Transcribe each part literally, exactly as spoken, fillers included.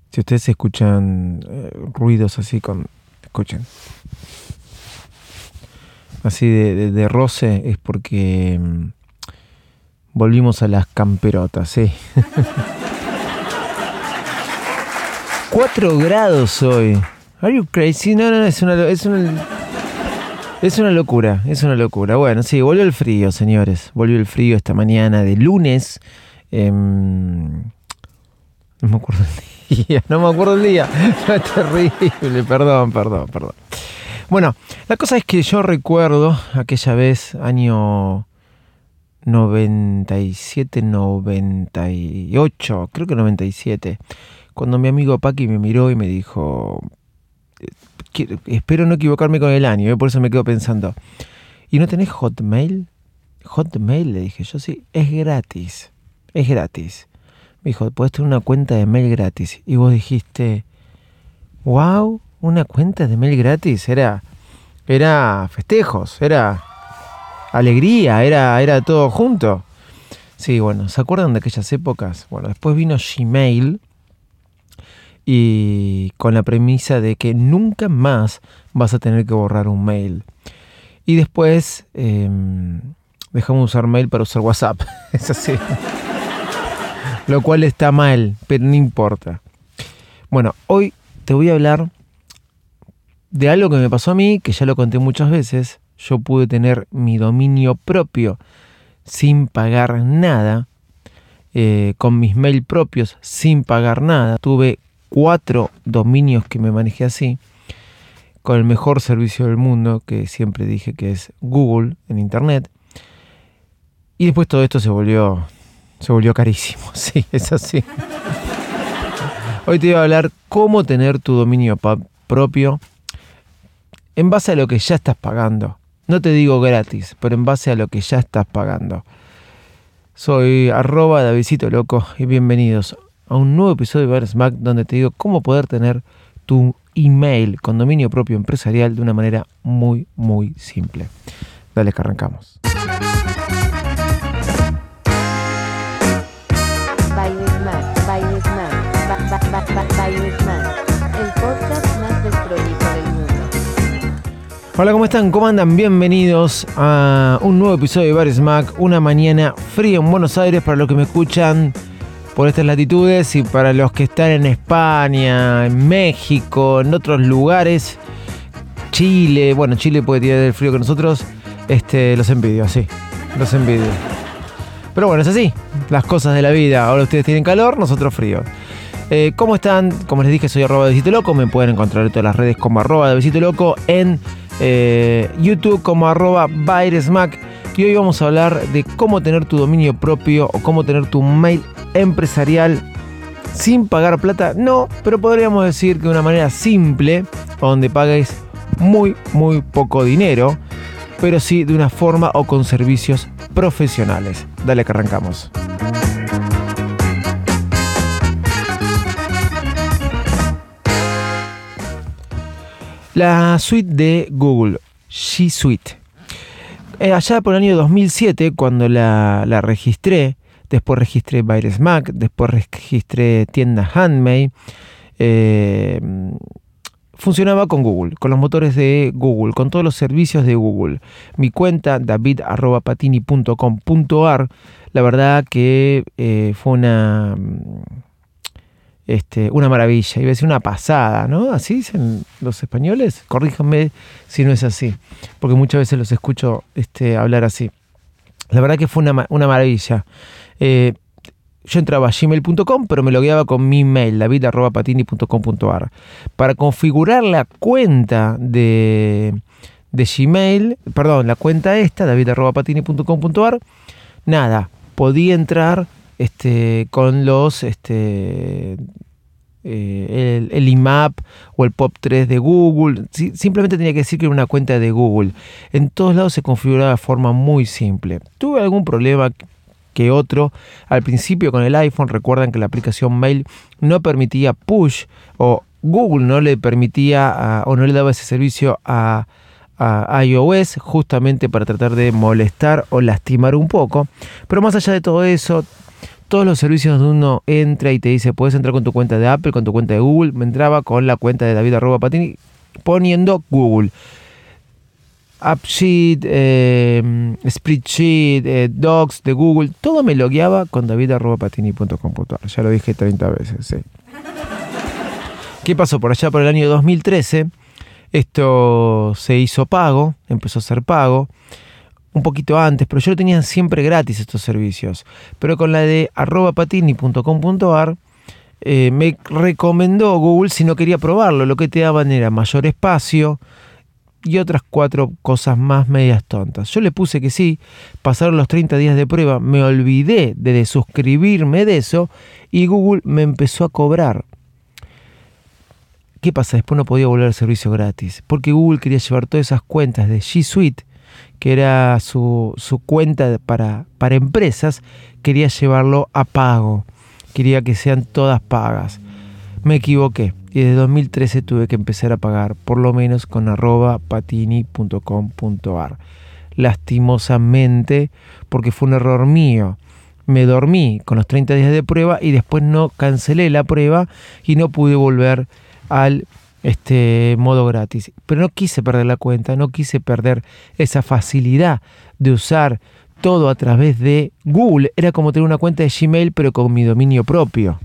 Si ustedes escuchan eh, ruidos así con... Escuchen. Así de, de, de roce es porque mm, volvimos a las camperotas, sí. Cuatro grados hoy. Are you crazy? No, no, no, es una, es una, es una locura, es una locura. Bueno, sí, volvió el frío, señores. Volvió el frío esta mañana de lunes. Eh, no me acuerdo el día, no me acuerdo el día. No, es terrible, perdón, perdón, perdón. Bueno, la cosa es que yo recuerdo aquella vez, año noventa y siete, noventa y ocho, creo que noventa y siete, cuando mi amigo Paqui me miró y me dijo, espero no equivocarme con el año, ¿eh? Por eso me quedo pensando, ¿y no tenés Hotmail? Hotmail, le dije yo, sí, es gratis, es gratis. Me dijo, podés tener una cuenta de mail gratis. Y vos dijiste, wow, una cuenta de mail gratis, era, era festejos, era alegría, era, era todo junto. Sí, bueno, ¿se acuerdan de aquellas épocas? Bueno, después vino Gmail y con la premisa de que nunca más vas a tener que borrar un mail. Y después eh, dejamos de usar mail para usar WhatsApp. Es así. Lo cual está mal, pero no importa. Bueno, hoy te voy a hablar de algo que me pasó a mí, que ya lo conté muchas veces. Yo pude tener mi dominio propio sin pagar nada, eh, con mis mail propios sin pagar nada. Tuve cuatro dominios que me manejé así, con el mejor servicio del mundo, que siempre dije que es Google en internet. Y después todo esto se volvió, se volvió carísimo. Sí, es así. Hoy te voy a hablar cómo tener tu dominio pa- propio en base a lo que ya estás pagando. No te digo gratis, pero en base a lo que ya estás pagando. Soy arroba Davidcito Loco y bienvenidos a un nuevo episodio de Baresmack, donde te digo cómo poder tener tu email con dominio propio empresarial de una manera muy, muy simple. Dale que arrancamos. Baresmack, Baresmack, ba- ba- ba- ba- Baresmack, el podcast más desprolijo del mundo. Hola, ¿cómo están? ¿Cómo andan? Bienvenidos a un nuevo episodio de Baresmack. Una mañana fría en Buenos Aires para los que me escuchan por estas latitudes y para los que están en España, en México, en otros lugares, Chile. Bueno, Chile puede tirar el frío que nosotros. Este, los envidio, sí, los envidio. Pero bueno, es así, las cosas de la vida. Ahora ustedes tienen calor, nosotros frío. Eh, ¿Cómo están? Como les dije, soy arroba Davidcito Loco. Me pueden encontrar en todas las redes como arroba Davidcito Loco, en eh, YouTube como arroba Baresmack. Y hoy vamos a hablar de cómo tener tu dominio propio o cómo tener tu mail empresarial sin pagar plata. No, pero podríamos decir que de una manera simple, donde pagues muy, muy poco dinero, pero sí de una forma o con servicios profesionales. Dale que arrancamos. La suite de Google, G Suite. Eh, allá por el año dos mil siete, cuando la, la registré, después registré Baresmack, después registré Tienda Handmade, eh, funcionaba con Google, con los motores de Google, con todos los servicios de Google. Mi cuenta, david arroba patini punto com punto ar, la verdad que eh, fue una... Este, una maravilla, iba a decir una pasada, ¿no? ¿Así dicen los españoles? Corríjanme si no es así, porque muchas veces los escucho este, hablar así. La verdad que fue una, una maravilla. Eh, yo entraba a gmail punto com, pero me logueaba con mi mail, david arroba patini punto com punto ar. Para configurar la cuenta de, de Gmail, perdón, la cuenta esta, david arroba patini punto com punto ar, nada, podía entrar Este, con los este, eh, el, el I M A P o el P O P tres de Google. Sí, simplemente tenía que decir que era una cuenta de Google. En todos lados se configuraba de forma muy simple. Tuve algún problema que otro al principio con el iPhone. Recuerdan que la aplicación Mail no permitía push, o Google no le permitía a, o no le daba ese servicio a a iOS, justamente para tratar de molestar o lastimar un poco. Pero más allá de todo eso, todos los servicios donde uno entra y te dice, puedes entrar con tu cuenta de Apple, con tu cuenta de Google. Me entraba con la cuenta de David arroba Patini poniendo Google. AppSheet, eh, Spreadsheet, eh, Docs de Google, todo me logueaba con david arroba patini punto com punto a r. Ya lo dije treinta veces, sí. ¿Qué pasó? Por allá por el año dos mil trece, esto se hizo pago, empezó a ser pago, un poquito antes, pero yo lo tenía siempre gratis estos servicios. Pero con la de arroba patini punto com punto a r eh, me recomendó Google si no quería probarlo. Lo que te daban era mayor espacio y otras cuatro cosas más medias tontas. Yo le puse que sí, pasaron los treinta días de prueba, me olvidé de desuscribirme de eso y Google me empezó a cobrar. ¿Qué pasa? Después no podía volver al servicio gratis, porque Google quería llevar todas esas cuentas de G Suite, que era su, su cuenta para, para empresas, quería llevarlo a pago, quería que sean todas pagas. Me equivoqué y desde dos mil trece tuve que empezar a pagar, por lo menos con arroba patini punto com punto a r. Lastimosamente, porque fue un error mío. Me dormí con los treinta días de prueba y después no cancelé la prueba y no pude volver al este, modo gratis. Pero no quise perder la cuenta, no quise perder esa facilidad de usar todo a través de Google. Era como tener una cuenta de Gmail pero con mi dominio propio.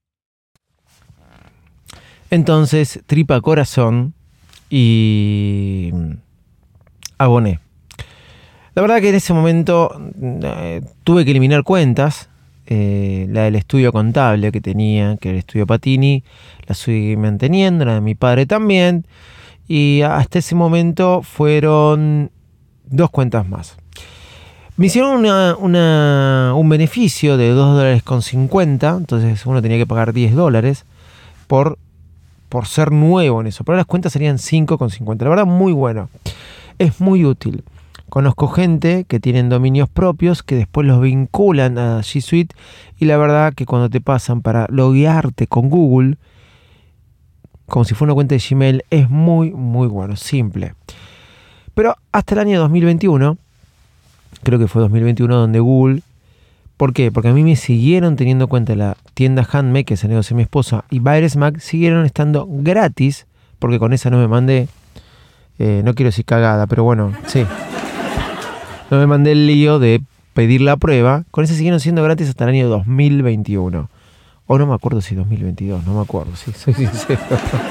Entonces, tripa corazón y aboné. La verdad que en ese momento eh, tuve que eliminar cuentas. Eh, la del estudio contable que tenía, que era el estudio Patini, la seguí manteniendo, la de mi padre también. Y hasta ese momento fueron dos cuentas más. Me hicieron una, una, un beneficio de dos dólares con cincuenta. Entonces uno tenía que pagar diez dólares por... por ser nuevo en eso, pero las cuentas serían cinco con cincuenta. La verdad, muy bueno. Es muy útil. Conozco gente que tienen dominios propios que después los vinculan a G Suite y la verdad que cuando te pasan para loguearte con Google, como si fuera una cuenta de Gmail, es muy, muy bueno, simple. Pero hasta el año dos mil veintiuno, creo que fue dos mil veintiuno donde Google... ¿Por qué? Porque a mí me siguieron teniendo cuenta la tienda Handmade, que es el negocio de mi esposa, y Bairesmack siguieron estando gratis, porque con esa no me mandé, eh, no quiero decir cagada, pero bueno, sí. No me mandé el lío de pedir la prueba. Con esa siguieron siendo gratis hasta el año dos mil veintiuno. O no me acuerdo si dos mil veintidós, no me acuerdo, sí, soy sincero.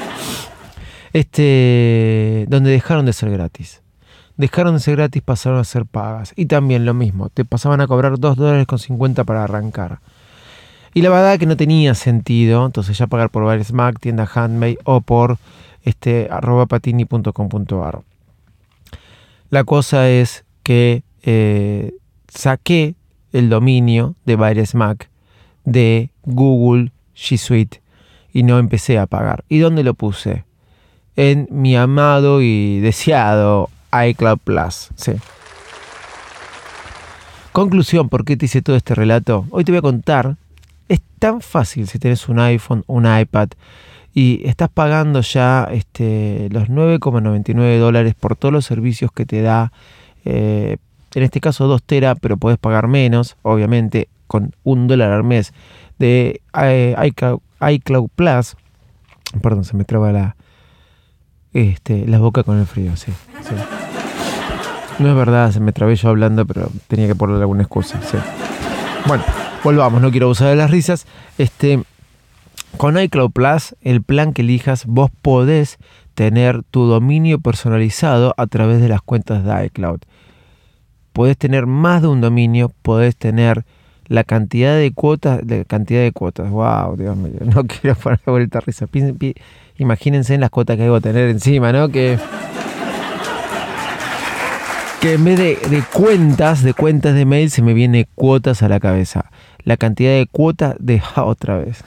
Este, donde dejaron de ser gratis. Dejaron de ser gratis, pasaron a ser pagas. Y también lo mismo, te pasaban a cobrar dos dólares con cincuenta para arrancar. Y la verdad que no tenía sentido, entonces ya pagar por Bairesmack, tienda Handmade o por este, arroba patini punto com punto a r. La cosa es que eh, saqué el dominio de Bairesmack de Google G Suite y no empecé a pagar. ¿Y dónde lo puse? En mi amado y deseado iCloud Plus, sí. Conclusión, ¿por qué te hice todo este relato? Hoy te voy a contar. Es tan fácil si tienes un iPhone, un iPad y estás pagando ya este, los nueve coma noventa y nueve dólares por todos los servicios que te da, eh, en este caso dos teras, pero podés pagar menos, obviamente, con un dólar al mes de eh, iCloud, iCloud Plus. Perdón, se me traba la, este, la boca con el frío, sí, sí. No es verdad, se me trabé yo hablando, pero tenía que ponerle alguna excusa, sí. Bueno, volvamos, no quiero abusar de las risas. Este, con iCloud Plus, el plan que elijas, vos podés tener tu dominio personalizado a través de las cuentas de iCloud. Podés tener más de un dominio, podés tener la cantidad de cuotas, la cantidad de cuotas. Wow, Dios mío, no quiero poner vuelta a risa. Pi, pi, imagínense en las cuotas que debo tener encima, ¿no? Que que en vez de, de cuentas, de cuentas de mail, se me viene cuotas a la cabeza. La cantidad de cuotas de ah, otra vez.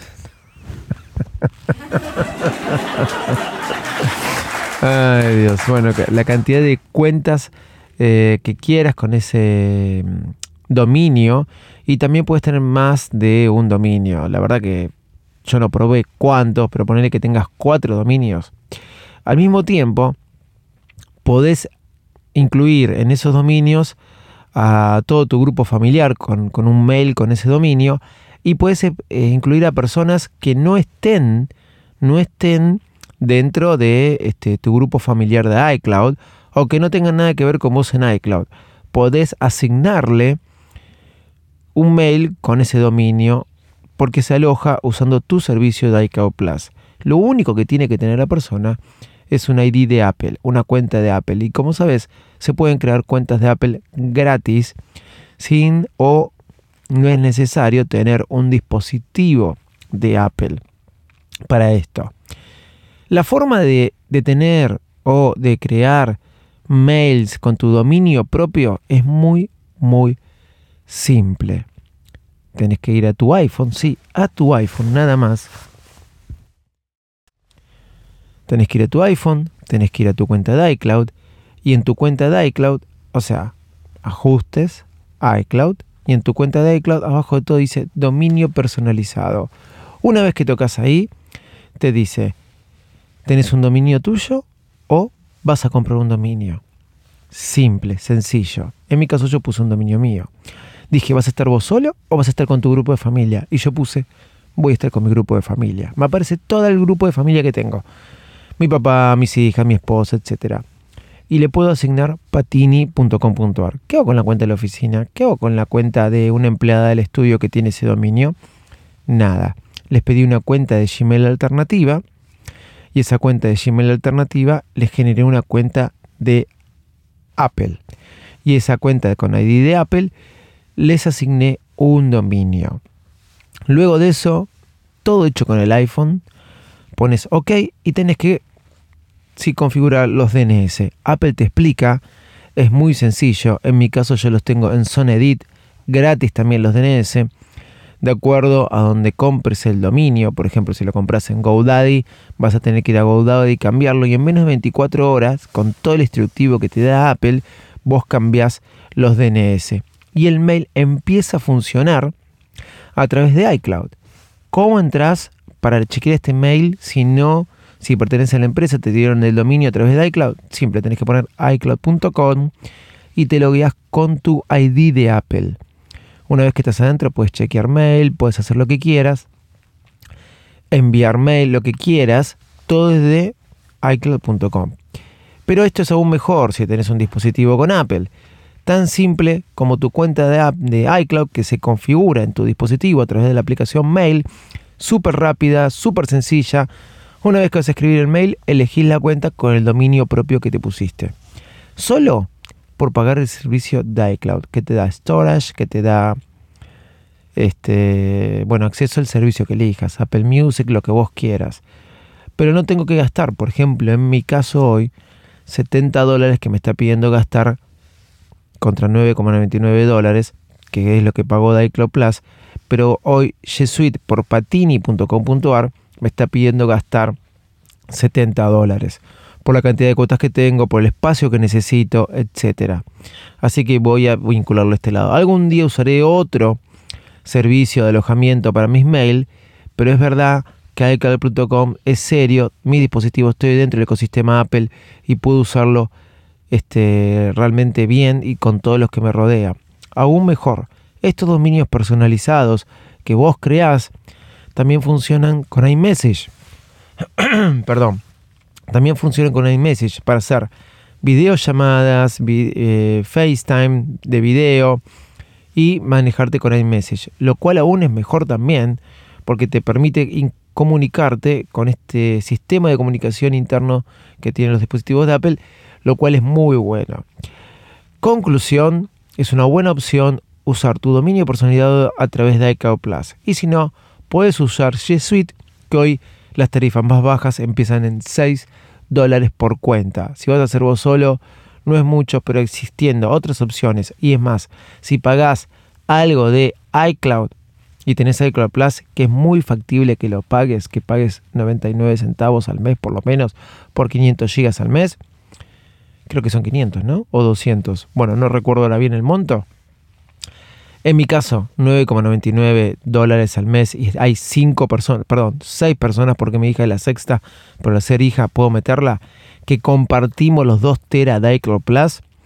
Ay, Dios. Bueno, la cantidad de cuentas eh, que quieras con ese dominio, y también puedes tener más de un dominio. La verdad que yo no probé cuántos, pero ponerle que tengas cuatro dominios. Al mismo tiempo, podés incluir en esos dominios a todo tu grupo familiar con, con un mail con ese dominio, Y puedes eh, incluir a personas que no estén, no estén dentro de este, tu grupo familiar de iCloud o que no tengan nada que ver con vos en iCloud. Podés asignarle un mail con ese dominio porque se aloja usando tu servicio de iCloud Plus. Lo único que tiene que tener la persona es un I D de Apple, una cuenta de Apple. Y como sabes, se pueden crear cuentas de Apple gratis sin o no es necesario tener un dispositivo de Apple para esto. La forma de, de tener o de crear mails con tu dominio propio es muy, muy simple. Tenés que ir a tu iPhone, sí, a tu iPhone nada más. Tenés que ir a tu iPhone, tenés que ir a tu cuenta de iCloud y en tu cuenta de iCloud, o sea, ajustes, iCloud, y en tu cuenta de iCloud abajo de todo dice dominio personalizado. Una vez que tocas ahí, te dice, ¿tenés un dominio tuyo o vas a comprar un dominio? Simple, sencillo. En mi caso yo puse un dominio mío. Dije, ¿vas a estar vos solo o vas a estar con tu grupo de familia? Y yo puse, voy a estar con mi grupo de familia. Me aparece todo el grupo de familia que tengo. Mi papá, mis hijas, mi esposa, etcétera. Y le puedo asignar patini punto com punto a r. ¿Qué hago con la cuenta de la oficina? ¿Qué hago con la cuenta de una empleada del estudio que tiene ese dominio? Nada. Les pedí una cuenta de Gmail alternativa y esa cuenta de Gmail alternativa les generé una cuenta de Apple. Y esa cuenta con I D de Apple les asigné un dominio. Luego de eso, todo hecho con el iPhone, pones OK y tenés que sí, configurar los D N S. Apple te explica, es muy sencillo. En mi caso yo los tengo en SoneEdit, gratis también los D N S. De acuerdo a donde compres el dominio, por ejemplo, si lo compras en GoDaddy, vas a tener que ir a GoDaddy y cambiarlo. Y en menos de veinticuatro horas, con todo el instructivo que te da Apple, vos cambiás los D N S. Y el mail empieza a funcionar a través de iCloud. ¿Cómo entras para chequear este mail si no, si pertenece a la empresa, te dieron el dominio a través de iCloud? Simple, tenés que poner iCloud punto com y te logueas con tu I D de Apple. Una vez que estás adentro puedes chequear mail, puedes hacer lo que quieras, enviar mail, lo que quieras, todo desde iCloud punto com. Pero esto es aún mejor si tenés un dispositivo con Apple. Tan simple como tu cuenta de, app, de iCloud que se configura en tu dispositivo a través de la aplicación Mail, súper rápida, súper sencilla. Una vez que vas a escribir el mail, elegís la cuenta con el dominio propio que te pusiste. Solo por pagar el servicio de iCloud, que te da storage, que te da este, bueno, acceso al servicio que elijas, Apple Music, lo que vos quieras. Pero no tengo que gastar, por ejemplo, en mi caso hoy, setenta dólares que me está pidiendo gastar contra nueve coma noventa y nueve dólares, que es lo que pagó de iCloud Plus, pero hoy G Suite por patini punto com punto a r me está pidiendo gastar setenta dólares por la cantidad de cuotas que tengo, por el espacio que necesito, etcétera. Así que voy a vincularlo a este lado. Algún día usaré otro servicio de alojamiento para mis mails, pero es verdad que iCloud punto com es serio, mi dispositivo, estoy dentro del ecosistema Apple y puedo usarlo este, realmente bien y con todos los que me rodea. Aún mejor, estos dominios personalizados que vos creás también funcionan con iMessage. Perdón. También funcionan con iMessage para hacer videollamadas, vi- eh, FaceTime de video y manejarte con iMessage. Lo cual aún es mejor también porque te permite in- comunicarte con este sistema de comunicación interno que tienen los dispositivos de Apple, lo cual es muy bueno. Conclusión, es una buena opción usar tu dominio personalizado a través de iCloud Plus. Y si no, puedes usar G Suite, que hoy las tarifas más bajas empiezan en seis dólares por cuenta. Si vas a hacer vos solo, no es mucho, pero existiendo otras opciones. Y es más, si pagás algo de iCloud y tenés iCloud Plus, que es muy factible que lo pagues, que pagues noventa y nueve centavos al mes por lo menos, por quinientos gigas al mes. Creo que son quinientos, ¿no? O doscientos. Bueno, no recuerdo ahora bien el monto. En mi caso, nueve coma noventa y nueve dólares al mes y hay cinco personas, perdón, seis personas porque mi hija es la sexta, pero al ser hija puedo meterla, que compartimos los dos teras de iCloud Plus.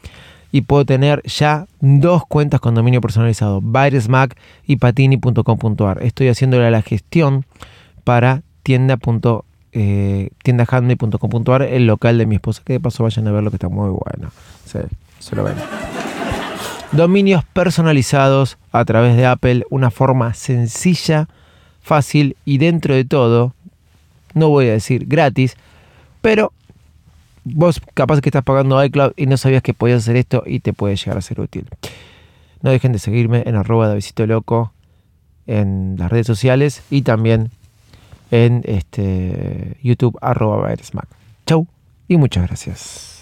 y puedo tener ya dos cuentas con dominio personalizado, Byresmac y patini punto com punto a r. Estoy haciéndole la gestión para tienda. Eh, tienda handmade punto com punto a r, el local de mi esposa, que de paso vayan a ver lo que está muy bueno. Sí, se lo ven. Dominios personalizados a través de Apple, una forma sencilla, fácil y dentro de todo, no voy a decir gratis, pero vos capaz que estás pagando iCloud y no sabías que podías hacer esto y te puede llegar a ser útil. No dejen de seguirme en arroba Davidcito Loco en las redes sociales y también en este YouTube arroba Byresmac. Chau y muchas gracias.